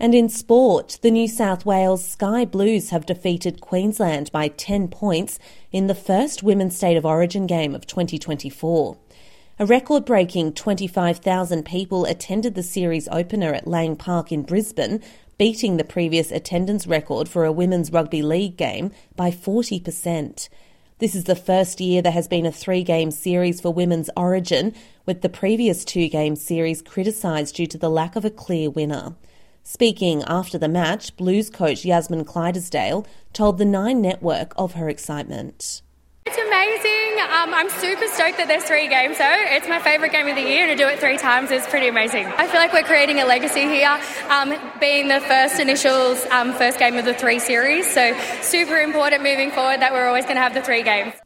And in sport, the New South Wales Sky Blues have defeated Queensland by 10 points in the first Women's State of Origin game of 2024. A record-breaking 25,000 people attended the series opener at Lang Park in Brisbane, beating the previous attendance record for a women's rugby league game by 40%. This is the first year there has been a 3-game series for Women's Origin, with the previous 2-game series criticised due to the lack of a clear winner. Speaking after the match, Blues coach Yasmin Clydesdale told the Nine Network of her excitement. It's amazing. I'm super stoked that there's 3 games though. It's my favourite game of the year, and to do it 3 times is pretty amazing. I feel like we're creating a legacy here, being the first initials, first game of the 3 series. So super important moving forward that we're always going to have the 3 games.